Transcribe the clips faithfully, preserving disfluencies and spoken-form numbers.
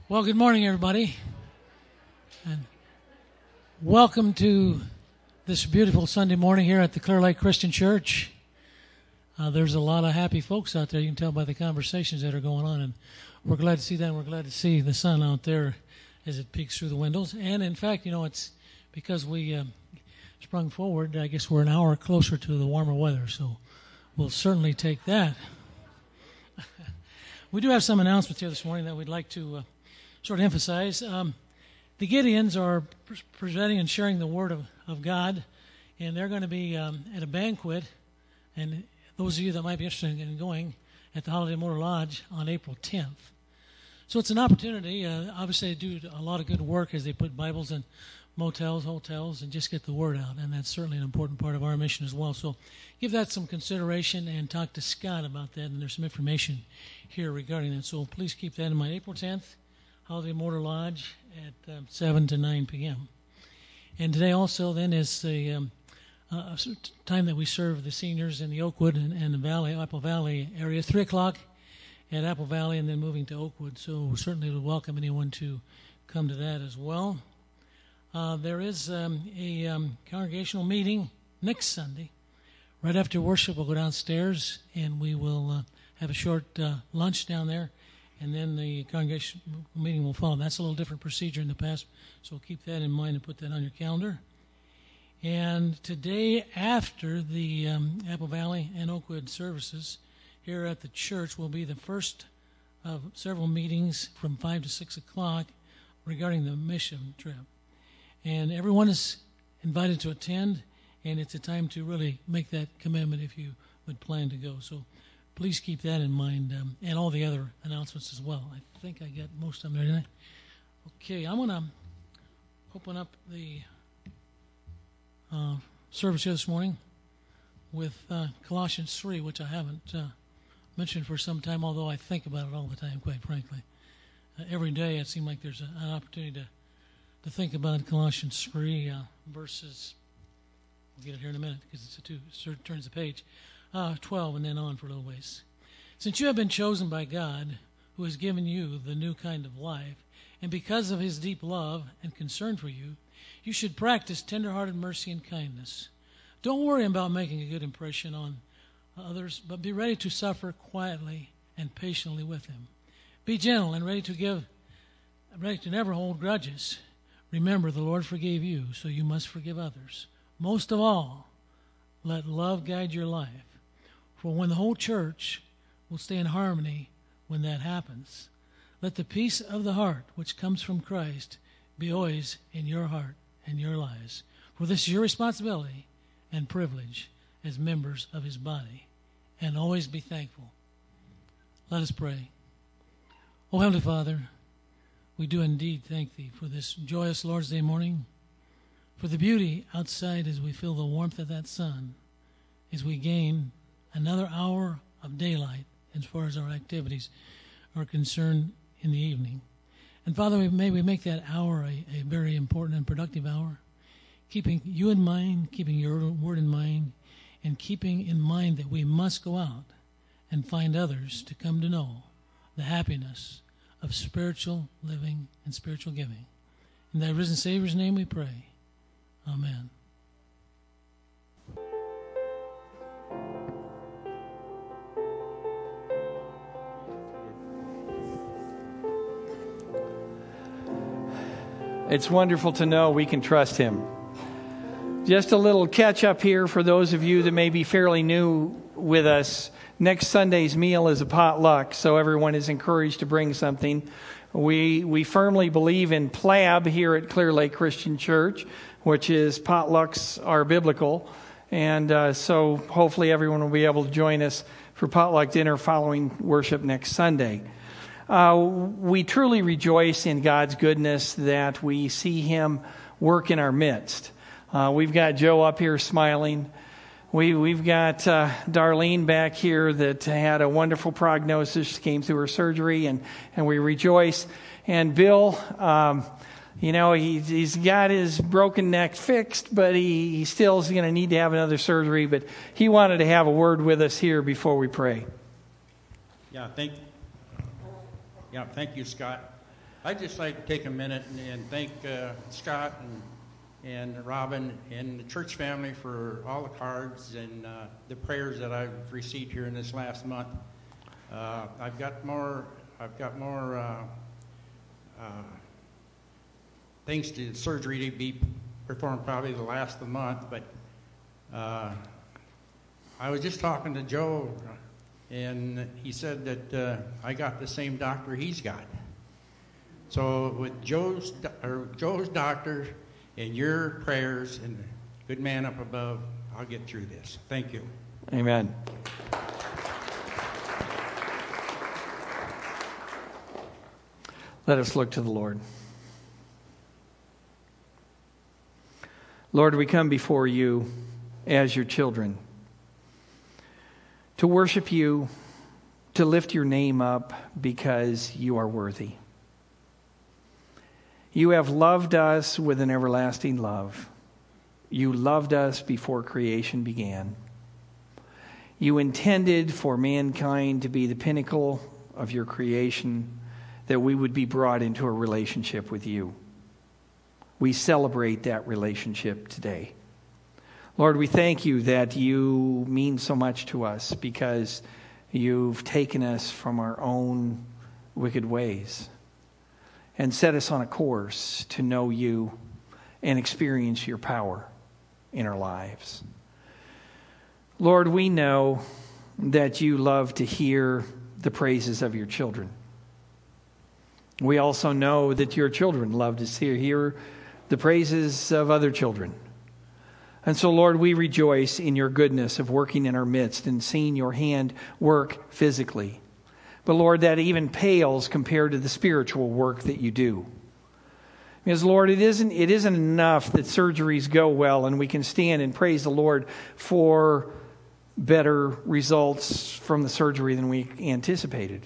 Well, good morning, everybody, and welcome to this beautiful Sunday morning here at the Clear Lake Christian Church. Uh, there's a lot of happy folks out there. You can tell by the conversations that are going on, and we're glad to see that, and we're glad to see the sun out there as it peeks through the windows. And, in fact, you know, it's because we uh, sprung forward, I guess we're an hour closer to the warmer weather, so we'll certainly take that. We do have some announcements here this morning that we'd like to uh, sort of emphasize. Um, the Gideons are pre- presenting and sharing the Word of, of God, and they're going to be um, at a banquet, and those of you that might be interested in going, at the Holiday Motor Lodge on April tenth. So it's an opportunity. Uh, obviously, they do a lot of good work as they put Bibles in motels, hotels, and just get the Word out, and that's certainly an important part of our mission as well. So give that some consideration and talk to Scott about that, and there's some information here regarding that. So please keep that in mind. April tenth. Holiday Motor Lodge at um, seven to nine p.m. And today also then is the um, uh, time that we serve the seniors in the Oakwood and, and the Valley, Apple Valley area, three o'clock at Apple Valley and then moving to Oakwood. So certainly we'll welcome anyone to come to that as well. Uh, there is um, a um, congregational meeting next Sunday. Right after worship, we'll go downstairs and we will uh, have a short uh, lunch down there. And then the congregation meeting will follow. That's a little different procedure in the past, so keep that in mind and put that on your calendar. And today, after the um, Apple Valley and Oakwood services here at the church, will be the first of several meetings from five to six o'clock regarding the mission trip. And everyone is invited to attend, and it's a time to really make that commitment if you would plan to go. So please keep that in mind, um, and all the other announcements as well. I think I got most of them there, didn't I? Okay, I'm going to open up the uh, service here this morning with uh, Colossians three, which I haven't uh, mentioned for some time, although I think about it all the time, quite frankly. Uh, every day it seems like there's a, an opportunity to, to think about Colossians three, uh, verses, we'll get it here in a minute because it's a two, it turns the page. Uh, twelve and then on for a little ways. Since you have been chosen by God, who has given you the new kind of life, and because of his deep love and concern for you, you should practice tender-hearted mercy and kindness. Don't worry about making a good impression on others, but be ready to suffer quietly and patiently with him. Be gentle and ready to give, ready to never hold grudges. Remember, the Lord forgave you, so you must forgive others. Most of all, let love guide your life. For when the whole church will stay in harmony when that happens, let the peace of the heart, which comes from Christ, be always in your heart and your lives. For this is your responsibility and privilege as members of his body. And always be thankful. Let us pray. O Heavenly Father, we do indeed thank thee for this joyous Lord's Day morning, for the beauty outside as we feel the warmth of that sun, as we gain another hour of daylight as far as our activities are concerned in the evening. And Father, may we make that hour a, a very important and productive hour, keeping you in mind, keeping your word in mind, and keeping in mind that we must go out and find others to come to know the happiness of spiritual living and spiritual giving. In thy risen Savior's name we pray. Amen. It's wonderful to know we can trust him. Just a little catch up here for those of you that may be fairly new with us. Next Sunday's meal is a potluck, so everyone is encouraged to bring something. We we firmly believe in P L A B here at Clear Lake Christian Church, which is potlucks are biblical. And uh, so hopefully everyone will be able to join us for potluck dinner following worship next Sunday. Uh, we truly rejoice in God's goodness that we see him work in our midst. Uh, we've got Joe up here smiling. We, we've got uh, Darlene back here that had a wonderful prognosis, came through her surgery, and, and we rejoice. And Bill, um, you know, he, he's got his broken neck fixed, but he, he still is going to need to have another surgery. But he wanted to have a word with us here before we pray. Yeah, thank, yeah, thank you, Scott. I'd just like to take a minute and, and thank uh, Scott and and Robin and the church family for all the cards and uh, the prayers that I've received here in this last month. Uh, I've got more. I've got more uh, uh, things to surgery to be performed probably the last of the month. But uh, I was just talking to Joe, and he said that uh, I got the same doctor he's got. So with Joe's or Joe's doctor and your prayers and the good man up above, I'll get through this. Thank you. Amen. Let us look to the Lord. Lord, we come before you as your children to worship you, to lift your name up because you are worthy. You have loved us with an everlasting love. You loved us before creation began. You intended for mankind to be the pinnacle of your creation, that we would be brought into a relationship with you. We celebrate that relationship today. Lord, we thank you that you mean so much to us because you've taken us from our own wicked ways and set us on a course to know you and experience your power in our lives. Lord, we know that you love to hear the praises of your children. We also know that your children love to hear the praises of other children. And so, Lord, we rejoice in your goodness of working in our midst and seeing your hand work physically. But Lord, that even pales compared to the spiritual work that you do. Because Lord, it isn't, it isn't enough that surgeries go well and we can stand and praise the Lord for better results from the surgery than we anticipated.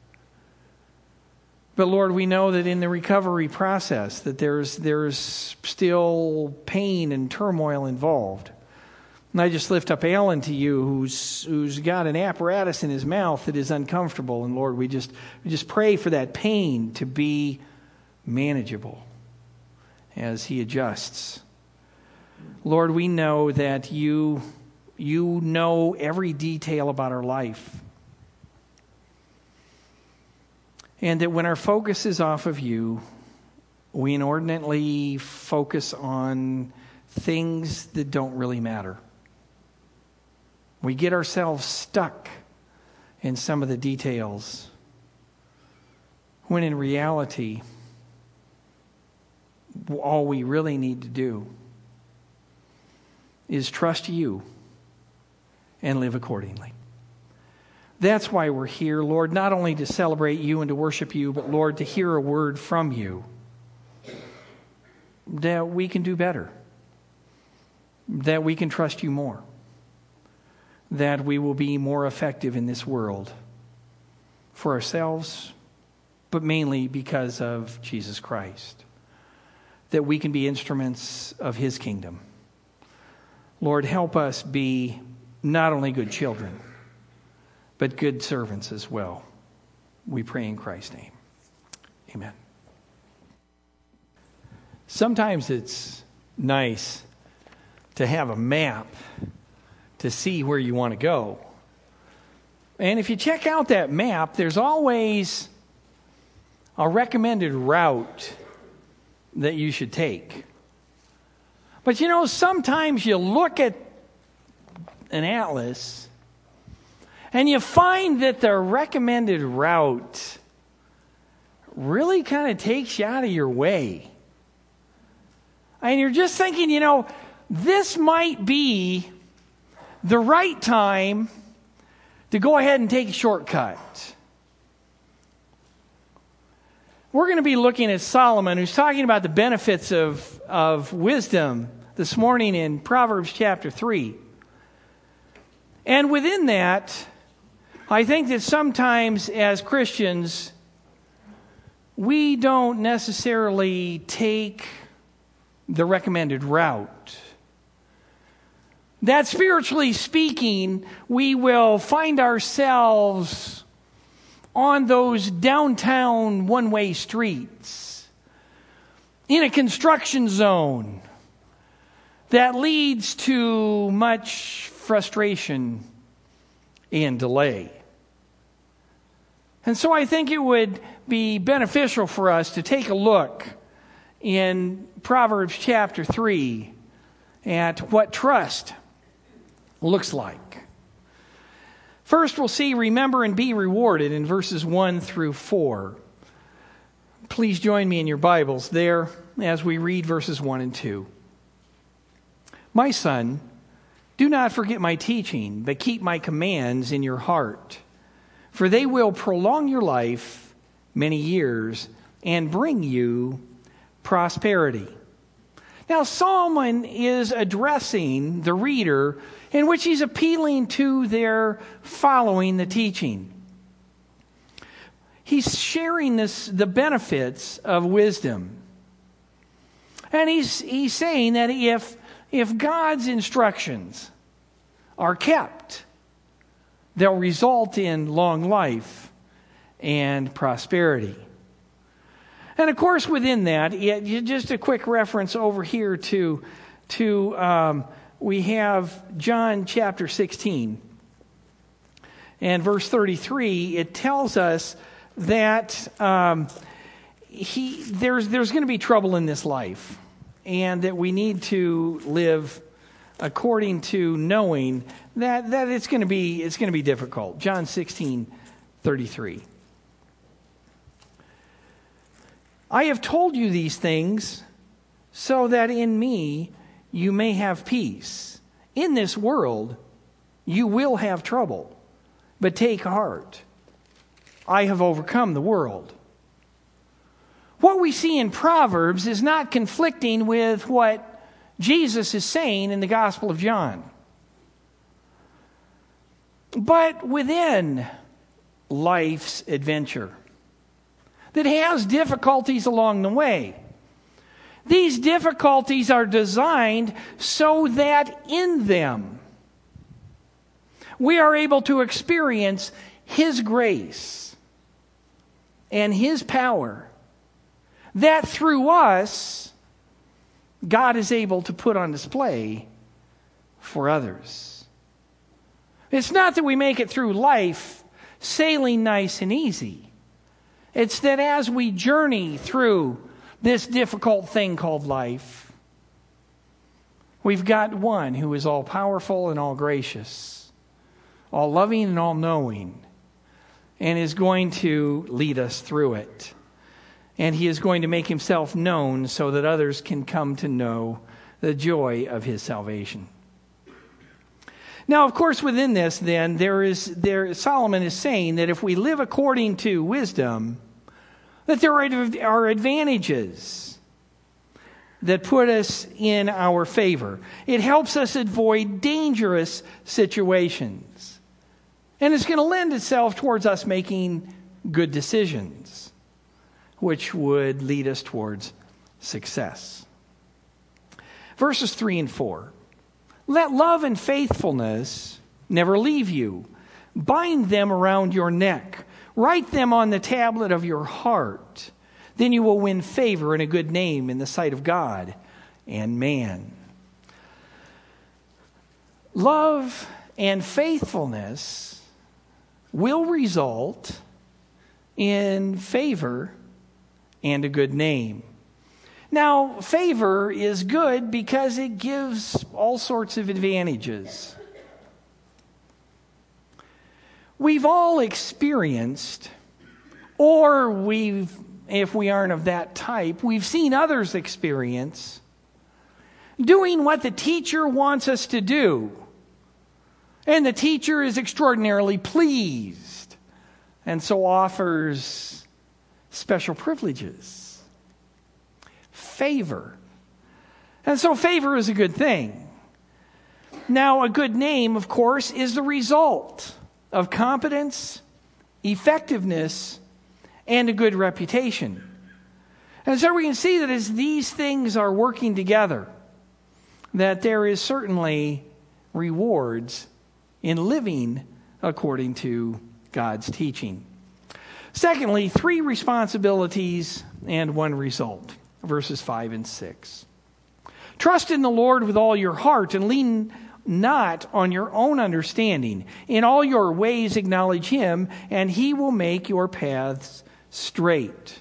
But Lord, we know that in the recovery process that there's there's still pain and turmoil involved. And I just lift up Alan to you, who's who's got an apparatus in his mouth that is uncomfortable. And Lord, we just we just pray for that pain to be manageable as he adjusts. Lord, we know that you you know every detail about our life. And that when our focus is off of you, we inordinately focus on things that don't really matter. We get ourselves stuck in some of the details, when in reality, all we really need to do is trust you and live accordingly. That's why we're here, Lord, not only to celebrate you and to worship you, but Lord, to hear a word from you that we can do better, that we can trust you more, that we will be more effective in this world for ourselves, but mainly because of Jesus Christ, that we can be instruments of his kingdom. Lord, help us be not only good children, but good servants as well. We pray in Christ's name. Amen. Sometimes it's nice to have a map to see where you want to go. And if you check out that map, there's always a recommended route that you should take. But you know, sometimes you look at an atlas and you find that the recommended route really kind of takes you out of your way. And you're just thinking, you know, this might be the right time to go ahead and take a shortcut. We're going to be looking at Solomon, who's talking about the benefits of, of wisdom this morning in Proverbs chapter three. And within that, I think that sometimes as Christians, we don't necessarily take the recommended route. That spiritually speaking, we will find ourselves on those downtown one-way streets, in a construction zone that leads to much frustration and delay. And so I think it would be beneficial for us to take a look in Proverbs chapter three at what trust looks like. First, we'll see remember and be rewarded in verses one through four. Please join me in your Bibles there as we read verses one and two. My son, do not forget my teaching, but keep my commands in your heart, for they will prolong your life many years and bring you prosperity. Now, Solomon is addressing the reader in which he's appealing to their following the teaching. He's sharing this, the benefits of wisdom. And he's, he's saying that if, if God's instructions are kept, they'll result in long life and prosperity. And of course, within that, it, just a quick reference over here to, to um, we have John chapter sixteen. And verse thirty-three, it tells us that um, he there's there's going to be trouble in this life, and that we need to live according to knowing that, that it's going to be it's going to be difficult. John sixteen thirty-three. I have told you these things so that in me you may have peace. In this world you will have trouble, but take heart. I have overcome the world. What we see in Proverbs is not conflicting with what Jesus is saying in the Gospel of John. But within life's adventure, that has difficulties along the way. These difficulties are designed so that in them we are able to experience His grace and His power, that through us God is able to put on display for others. It's not that we make it through life sailing nice and easy. It's that as we journey through this difficult thing called life, we've got one who is all powerful and all gracious, all loving and all knowing, and is going to lead us through it. And He is going to make Himself known so that others can come to know the joy of His salvation. Now, of course, within this, then, there is there Solomon is saying that if we live according to wisdom, that there are advantages that put us in our favor. It helps us avoid dangerous situations. And it's going to lend itself towards us making good decisions, which would lead us towards success. Verses three and four. Let love and faithfulness never leave you. Bind them around your neck. Write them on the tablet of your heart. Then you will win favor and a good name in the sight of God and man. Love and faithfulness will result in favor and a good name. Now, favor is good because it gives all sorts of advantages. We've all experienced, or we've, if we aren't of that type, we've seen others experience doing what the teacher wants us to do. And the teacher is extraordinarily pleased and so offers special privileges. Favor. And so favor is a good thing. Now, a good name, of course, is the result of competence, effectiveness, and a good reputation. And so we can see that as these things are working together, that there is certainly rewards in living according to God's teaching. Secondly, three responsibilities and one result. Verses five and six. Trust in the Lord with all your heart and lean not on your own understanding. In all your ways acknowledge Him, and He will make your paths straight.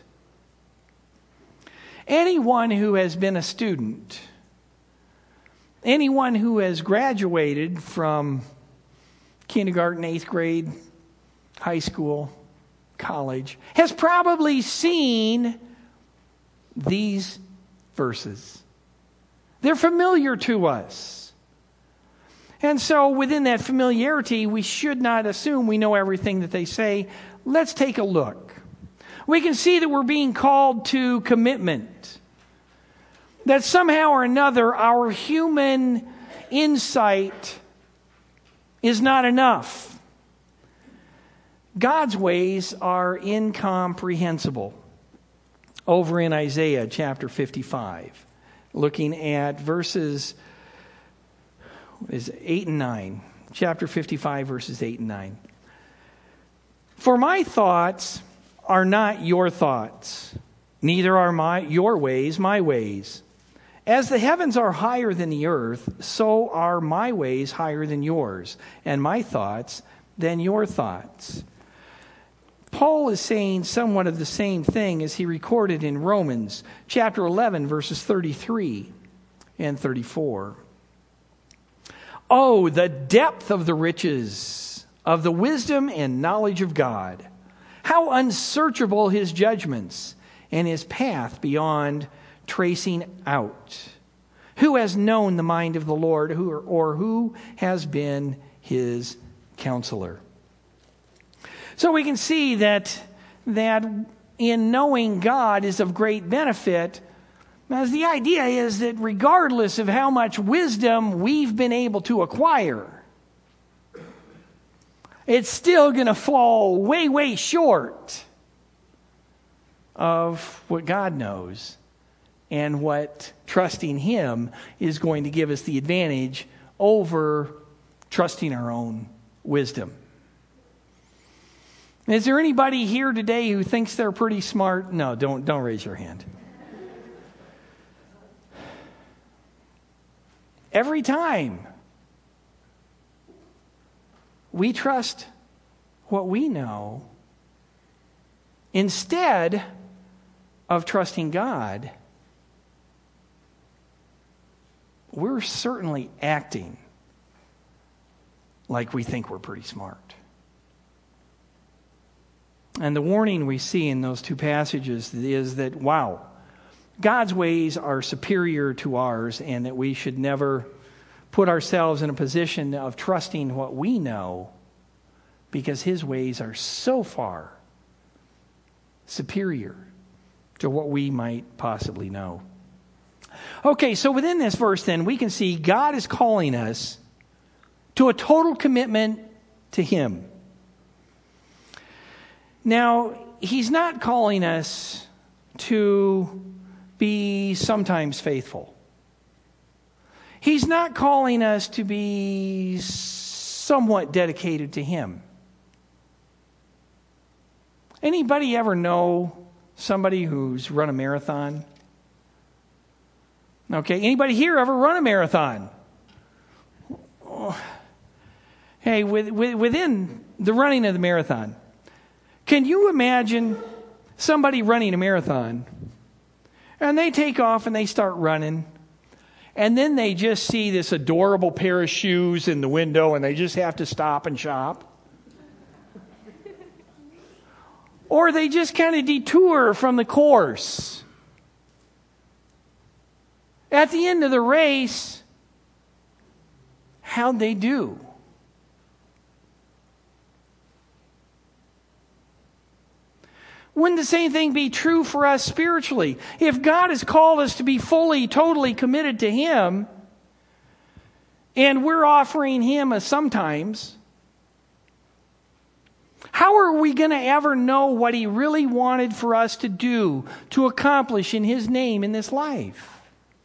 Anyone who has been a student, anyone who has graduated from kindergarten, eighth grade, high school, college, has probably seen these verses. They're familiar to us. And so within that familiarity, we should not assume we know everything that they say. Let's take a look. We can see that we're being called to commitment. That somehow or another, our human insight is not enough. God's ways are incomprehensible. Over in Isaiah chapter fifty-five, looking at verses is eight and nine. Chapter fifty-five, verses eight and nine. For my thoughts are not your thoughts, neither are my your ways my ways. As the heavens are higher than the earth, so are my ways higher than yours, and my thoughts than your thoughts. Paul is saying somewhat of the same thing as he recorded in Romans chapter eleven, verses thirty-three and thirty-four. Oh, the depth of the riches of the wisdom and knowledge of God. How unsearchable His judgments and His path beyond tracing out. Who has known the mind of the Lord, who or who has been His counselor? So we can see that, that in knowing God is of great benefit, as the idea is that regardless of how much wisdom we've been able to acquire, it's still going to fall way, way short of what God knows and what trusting Him is going to give us the advantage over trusting our own wisdom. Is there anybody here today who thinks they're pretty smart? No, don't don't raise your hand. Every time we trust what we know instead of trusting God, we're certainly acting like we think we're pretty smart. And the warning we see in those two passages is that, wow, God's ways are superior to ours, and that we should never put ourselves in a position of trusting what we know, because His ways are so far superior to what we might possibly know. Okay, so within this verse then, we can see God is calling us to a total commitment to Him. Now, He's not calling us to be sometimes faithful. He's not calling us to be somewhat dedicated to Him. Anybody ever know somebody who's run a marathon? Okay, anybody here ever run a marathon? Hey, with, with, within the running of the marathon, can you imagine somebody running a marathon and they take off and they start running, and then they just see this adorable pair of shoes in the window and they just have to stop and shop? Or they just kind of detour from the course. At the end of the race, how'd they do? Wouldn't the same thing be true for us spiritually? If God has called us to be fully, totally committed to Him, and we're offering Him a sometimes, how are we going to ever know what He really wanted for us to do, to accomplish in His name in this life?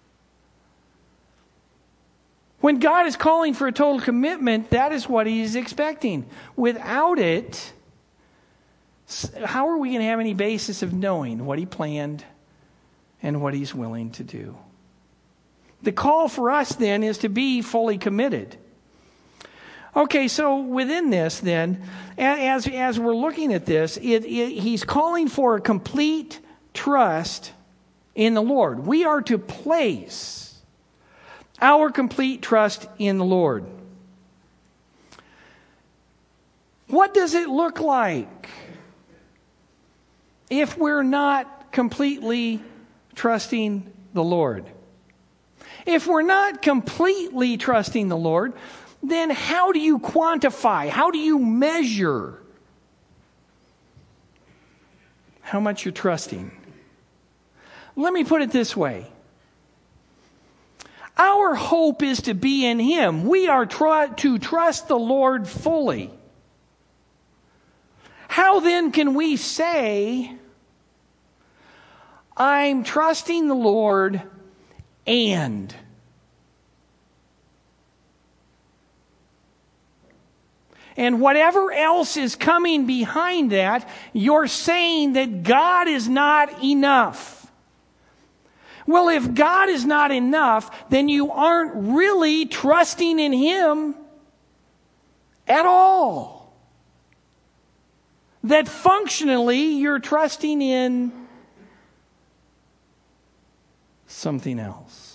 When God is calling for a total commitment, that is what He's expecting. Without it, how are we going to have any basis of knowing what he planned and what he's willing to do? The call for us then is to be fully committed. Okay, so within this then, as, as we're looking at this, it, it, he's calling for a complete trust in the Lord. We are to place our complete trust in the Lord. What does it look like if we're not completely trusting the Lord? If we're not completely trusting the Lord, then how do you quantify? How do you measure how much you're trusting? Let me put it this way. Our hope is to be in Him. We are tr- to trust the Lord fully. How then can we say, I'm trusting the Lord and... And whatever else is coming behind that, you're saying that God is not enough. Well, if God is not enough, then you aren't really trusting in Him at all. That functionally you're trusting in something else.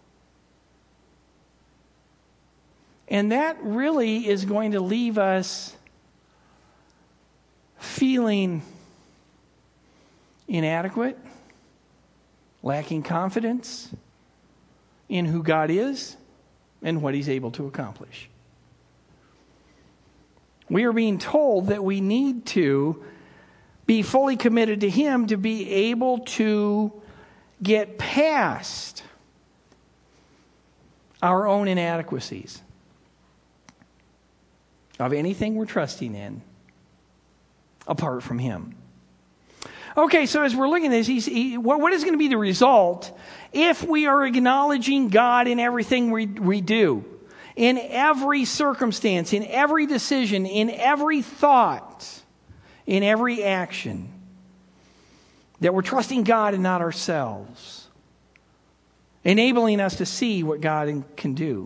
And that really is going to leave us feeling inadequate, lacking confidence in who God is and what He's able to accomplish. We are being told that we need to be fully committed to Him to be able to get past our own inadequacies of anything we're trusting in apart from Him. Okay, so as we're looking at this, he's, he, what, what is going to be the result if we are acknowledging God in everything we, we do? In every circumstance, in every decision, in every thought, in every action, that we're trusting God and not ourselves, enabling us to see what God can do.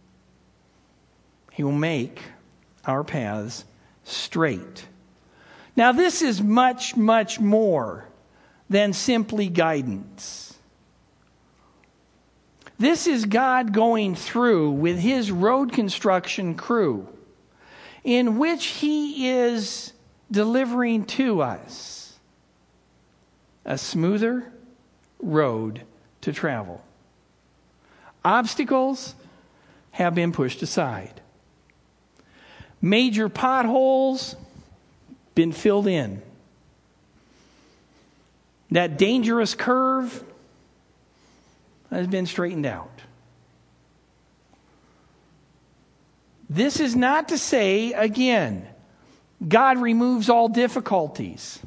He will make our paths straight. Now, this is much, much more than simply guidance. This is God going through with His road construction crew, in which He is delivering to us a smoother road to travel. Obstacles have been pushed aside. Major potholes been filled in. That dangerous curve has been straightened out. This is not to say, again, God removes all difficulties.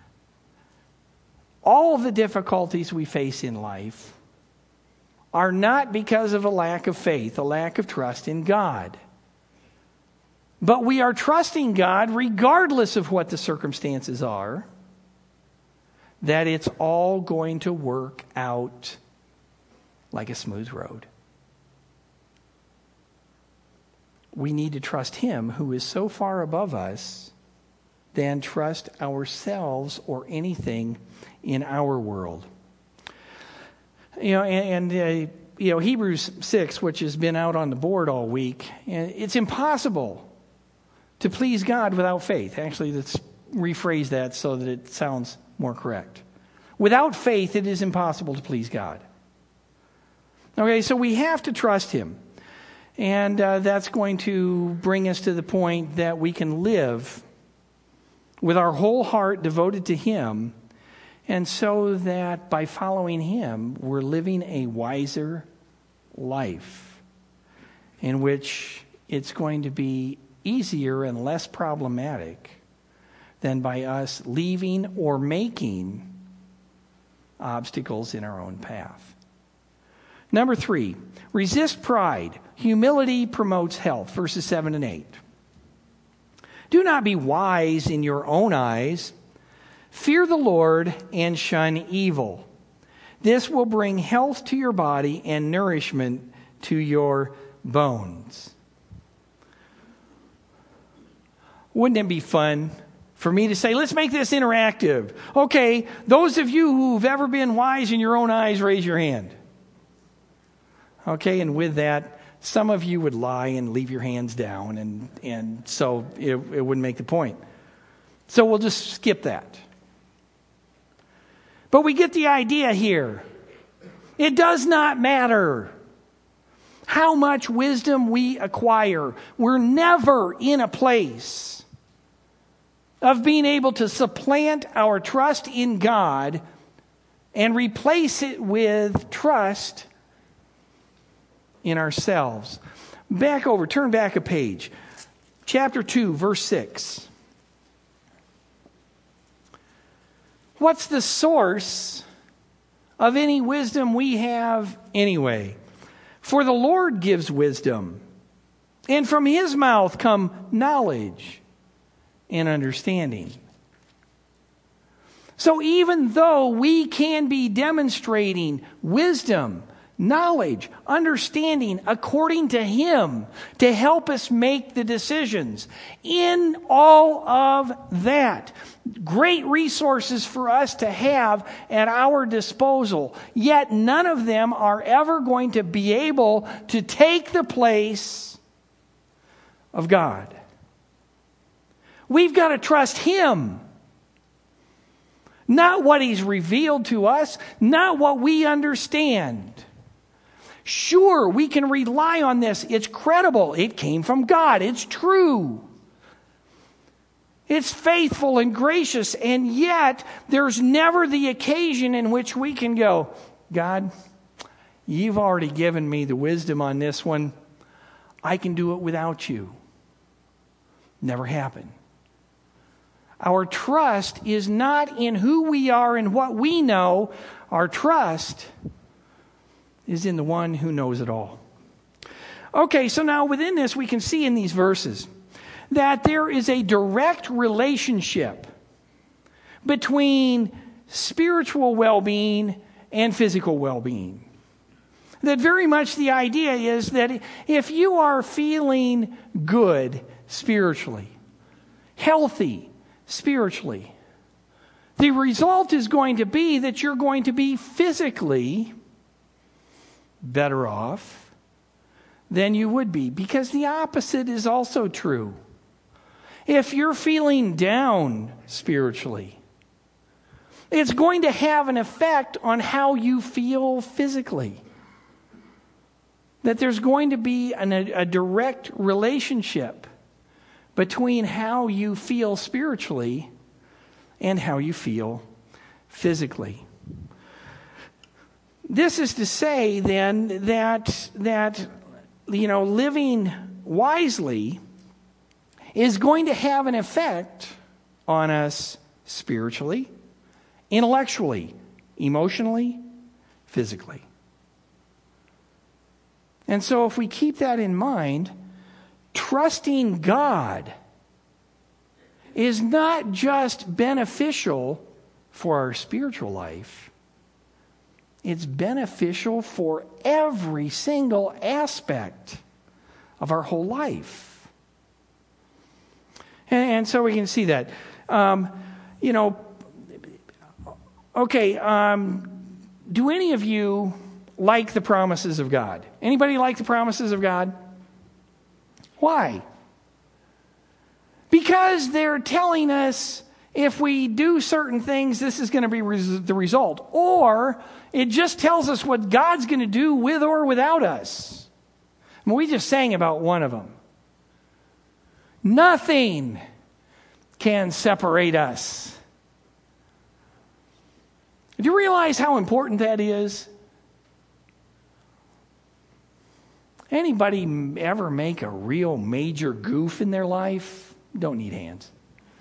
All of the difficulties we face in life are not because of a lack of faith, a lack of trust in God. But we are trusting God regardless of what the circumstances are, that it's all going to work out like a smooth road. We need to trust Him who is so far above us than trust ourselves or anything in our world. You know, and, and uh, you know, Hebrews six, which has been out on the board all week, it's impossible to please God without faith. Actually, let's rephrase that so that it sounds more correct. Without faith, it is impossible to please God. Okay, so we have to trust Him. And uh, that's going to bring us to the point that we can live with our whole heart devoted to Him, and so that by following Him, we're living a wiser life in which it's going to be easier and less problematic than by us leaving or making obstacles in our own path. Number three, resist pride. Humility promotes health. Verses seven and eight. Do not be wise in your own eyes. Fear the Lord and shun evil. This will bring health to your body and nourishment to your bones. Wouldn't it be fun for me to say, let's make this interactive? Okay, those of you who've ever been wise in your own eyes, raise your hand. Okay, and with that, some of you would lie and leave your hands down, and, and so it, it wouldn't make the point. So we'll just skip that. But we get the idea here. It does not matter how much wisdom we acquire. We're never in a place of being able to supplant our trust in God and replace it with trust in ourselves. Back over, turn back a page. Chapter two, verse six. What's the source of any wisdom we have anyway? For the Lord gives wisdom, and from His mouth come knowledge and understanding. So even though we can be demonstrating wisdom, knowledge, understanding according to Him to help us make the decisions, in all of that, great resources for us to have at our disposal, yet none of them are ever going to be able to take the place of God. We've got to trust Him. Not what He's revealed to us, not what we understand. Sure, we can rely on this. It's credible. It came from God. It's true. It's faithful and gracious, and yet there's never the occasion in which we can go, God, You've already given me the wisdom on this one. I can do it without You. Never happened. Our trust is not in who we are and what we know. Our trust is in the one who knows it all. Okay, so now within this we can see in these verses that there is a direct relationship between spiritual well-being and physical well-being. That very much the idea is that if you are feeling good spiritually, healthy spiritually, the result is going to be that you're going to be physically better off than you would be, because the opposite is also true. If you're feeling down spiritually, it's going to have an effect on how you feel physically. That there's going to be an, a, a direct relationship between how you feel spiritually and how you feel physically. This is to say then that that you know living wisely is going to have an effect on us spiritually, intellectually, emotionally, physically. And so if we keep that in mind, trusting God is not just beneficial for our spiritual life. It's beneficial for every single aspect of our whole life. And, and so we can see that. Um, you know, okay, um, do any of you like the promises of God? Anybody like the promises of God? Why? Because they're telling us if we do certain things, this is going to be res- the result. Or it just tells us what God's going to do with or without us. I mean, we just sang about one of them. Nothing can separate us. Do you realize how important that is? Anybody ever make a real major goof in their life? Don't need hands.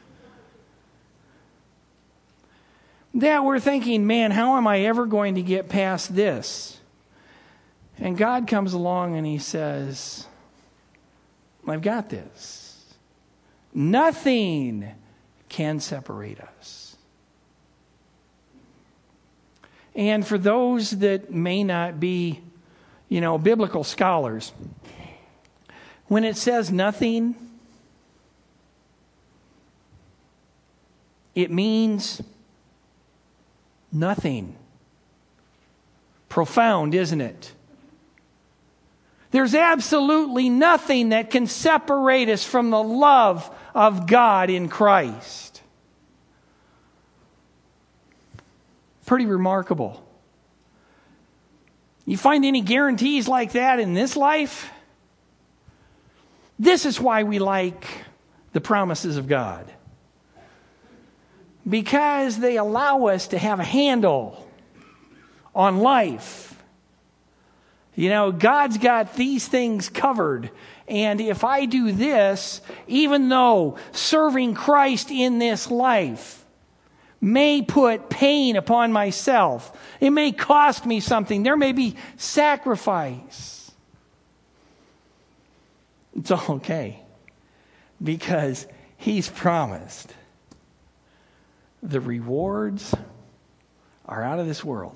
That we're thinking, man, how am I ever going to get past this? And God comes along and He says, I've got this. Nothing can separate us. And for those that may not be, you know, biblical scholars, when it says nothing, it means nothing. Profound, isn't it? There's absolutely nothing that can separate us from the love of God in Christ. Pretty remarkable. You find any guarantees like that in this life? This is why we like the promises of God. Because they allow us to have a handle on life. You know, God's got these things covered. And if I do this, even though serving Christ in this life may put pain upon myself, it may cost me something, there may be sacrifice, it's all okay. Because He's promised the rewards are out of this world.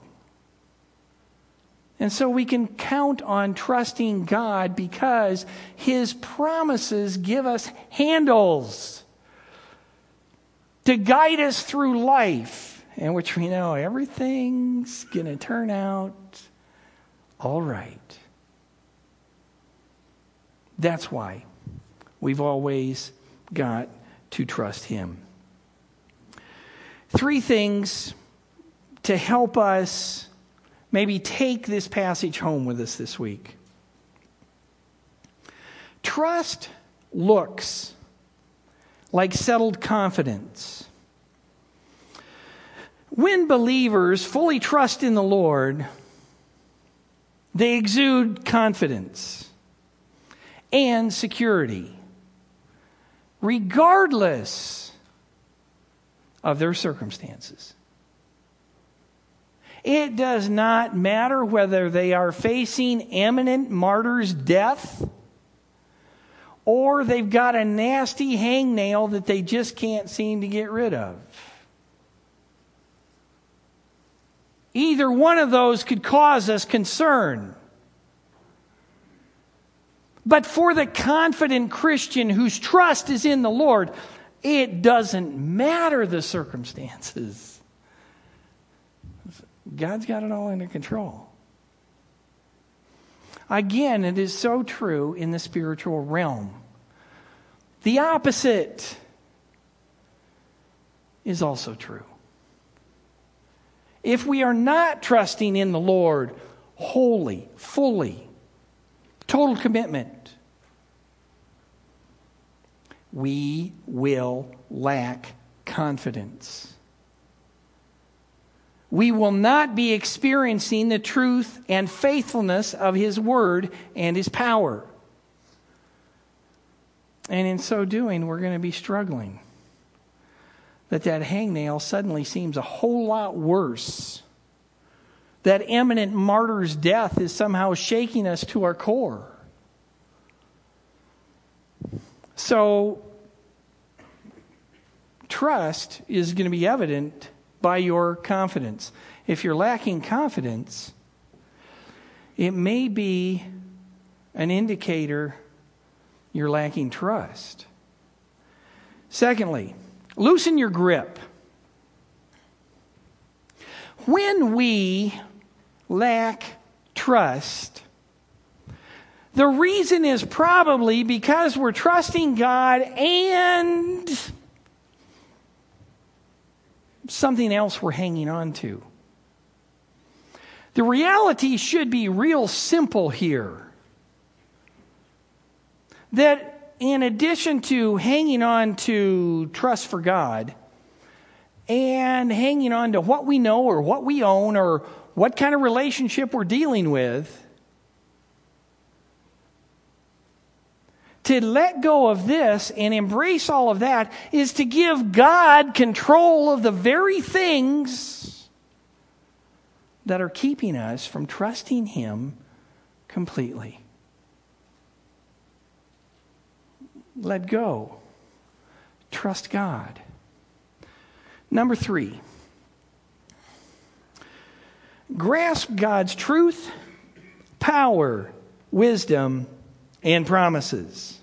And so we can count on trusting God because His promises give us handles to guide us through life, in which we know everything's going to turn out all right. That's why we've always got to trust Him. Three things to help us maybe take this passage home with us this week. Trust looks like settled confidence. When believers fully trust in the Lord, they exude confidence and security, regardless of their circumstances. It does not matter whether they are facing imminent martyr's death or they've got a nasty hangnail that they just can't seem to get rid of. Either one of those could cause us concern. But for the confident Christian whose trust is in the Lord, it doesn't matter the circumstances. God's got it all under control. Again, it is so true in the spiritual realm. The opposite is also true. If we are not trusting in the Lord wholly, fully, total commitment, we will lack confidence. We will not be experiencing the truth and faithfulness of His Word and His power. And in so doing, we're going to be struggling. That that hangnail suddenly seems a whole lot worse. That imminent martyr's death is somehow shaking us to our core. So, trust is going to be evident by your confidence. If you're lacking confidence, it may be an indicator you're lacking trust. Secondly, loosen your grip. When we lack trust, the reason is probably because we're trusting God and something else we're hanging on to. The reality should be real simple here. That in addition to hanging on to trust for God and hanging on to what we know or what we own or what kind of relationship we're dealing with, to let go of this and embrace all of that is to give God control of the very things that are keeping us from trusting Him completely. Let go. Trust God. Number three. grasp God's truth, power, wisdom, and promises.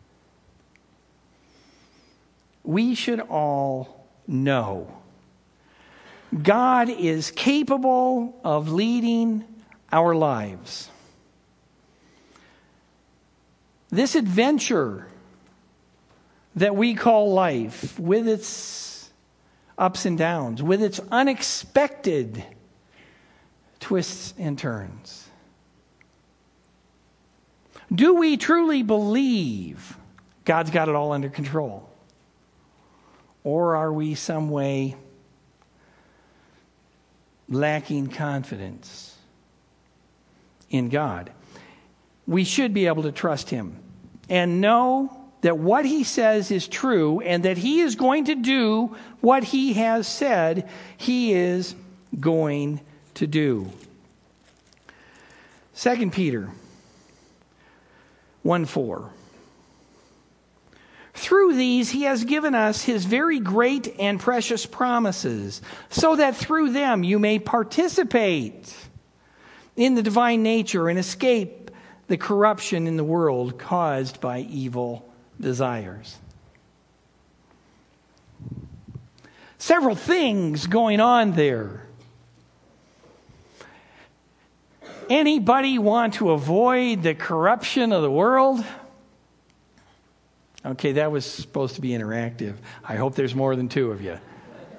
We should all know God is capable of leading our lives. This adventure that we call life, with its ups and downs, with its unexpected twists and turns. Do we truly believe God's got it all under control? Or are we some way lacking confidence in God? We should be able to trust Him and know that what He says is true and that He is going to do what He has said He is going to do. Second Peter one four. Through these He has given us His very great and precious promises, so that through them you may participate in the divine nature and escape the corruption in the world caused by evil desires. Several things going on there. Anybody want to avoid the corruption of the world? Okay, that was supposed to be interactive. I hope there's more than two of you.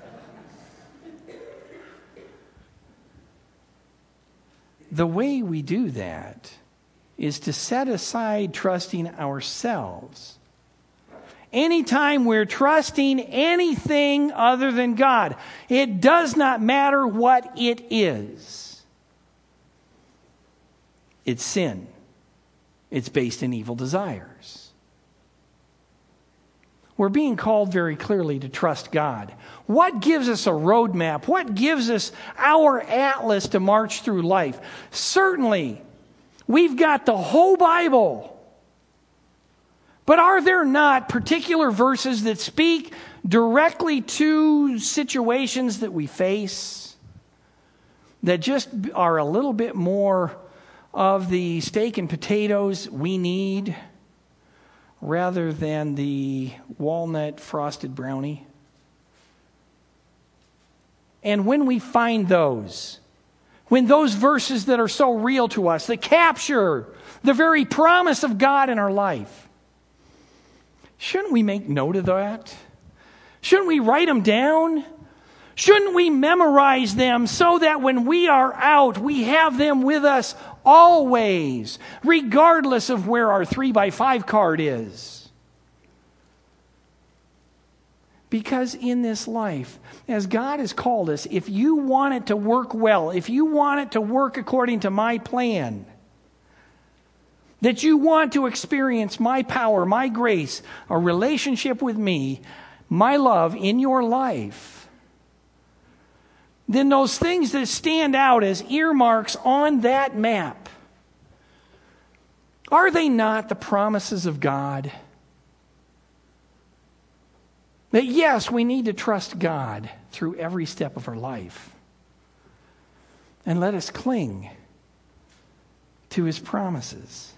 The way we do that is to set aside trusting ourselves. Anytime we're trusting anything other than God, it does not matter what it is. It's sin. It's based in evil desires. We're being called very clearly to trust God. What gives us a roadmap? What gives us our atlas to march through life? Certainly, we've got the whole Bible. But are there not particular verses that speak directly to situations that we face that just are a little bit more of the steak and potatoes we need rather than the walnut frosted brownie? And when we find those, when those verses that are so real to us, that capture the very promise of God in our life, shouldn't we make note of that? Shouldn't we write them down? Shouldn't we memorize them so that when we are out, we have them with us always, regardless of where our three by five card is? Because in this life, as God has called us, if you want it to work well, if you want it to work according to my plan, that you want to experience my power, my grace, a relationship with me, my love in your life, then those things that stand out as earmarks on that map, are they not the promises of God? That yes, we need to trust God through every step of our life. And let us cling to His promises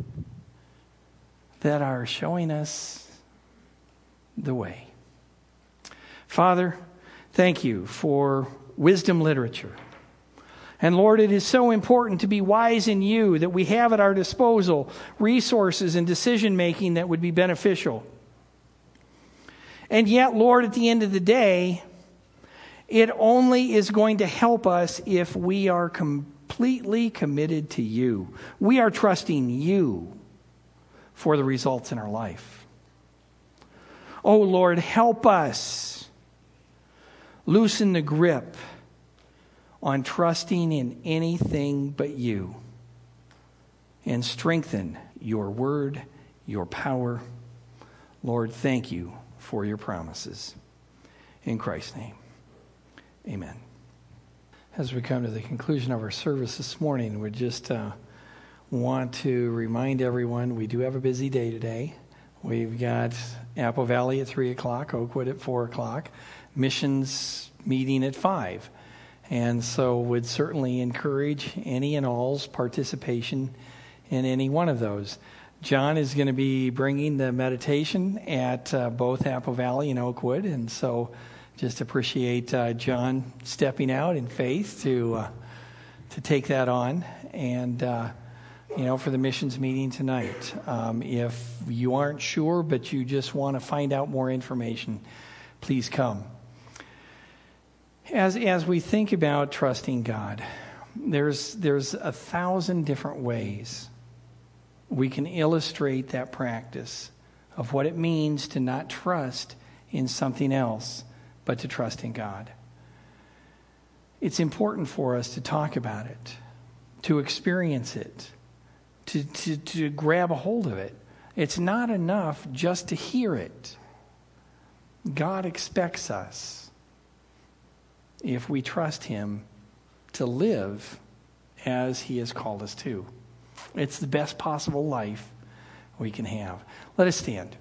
that are showing us the way. Father, thank you for wisdom literature. And Lord, it is so important to be wise in you, that we have at our disposal resources and decision making that would be beneficial. And yet, Lord, at the end of the day, it only is going to help us if we are completely committed to you. We are trusting you for the results in our life. Oh, Lord, help us loosen the grip on trusting in anything but you, and strengthen your word, your power. Lord, thank you for your promises. In Christ's name, amen. As we come to the conclusion of our service this morning, we just uh, want to remind everyone we do have a busy day today. We've got Apple Valley at three o'clock, Oakwood at four o'clock, missions meeting at five. And so would certainly encourage any and all's participation in any one of those. John is going to be bringing the meditation at uh, both Apple Valley and Oakwood, and so just appreciate uh, John stepping out in faith to uh, to take that on. And uh, you know, for the missions meeting tonight, um, if you aren't sure but you just want to find out more information, please come. As as we think about trusting God, there's there's a thousand different ways we can illustrate that practice of what it means to not trust in something else, but to trust in God. It's important for us to talk about it, to experience it, to, to, to grab a hold of it. It's not enough just to hear it. God expects us, if we trust Him, to live as He has called us to. It's the best possible life we can have. Let us stand.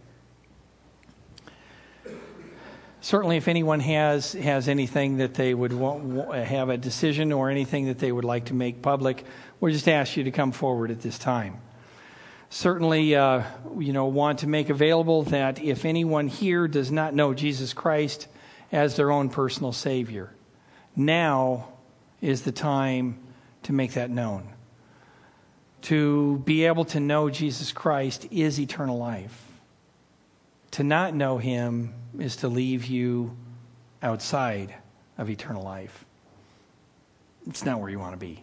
Certainly, if anyone has has anything that they would want, have a decision or anything that they would like to make public, we'll just ask you to come forward at this time. Certainly, uh, you know, want to make available that if anyone here does not know Jesus Christ as their own personal Savior, now is the time to make that known. To be able to know Jesus Christ is eternal life. To not know Him is to leave you outside of eternal life. It's not where you want to be.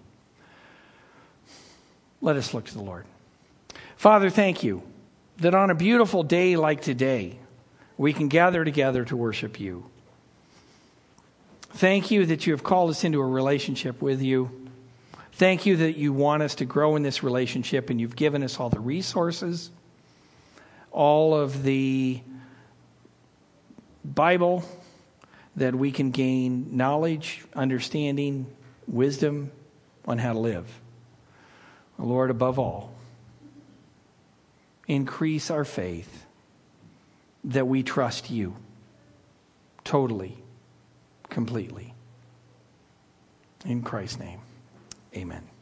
Let us look to the Lord. Father, thank you that on a beautiful day like today, we can gather together to worship you. Thank you that you have called us into a relationship with you. Thank you that you want us to grow in this relationship, and you've given us all the resources, all of the Bible that we can gain knowledge, understanding, wisdom on how to live. Lord, above all, increase our faith that we trust you totally, completely. In Christ's name, amen.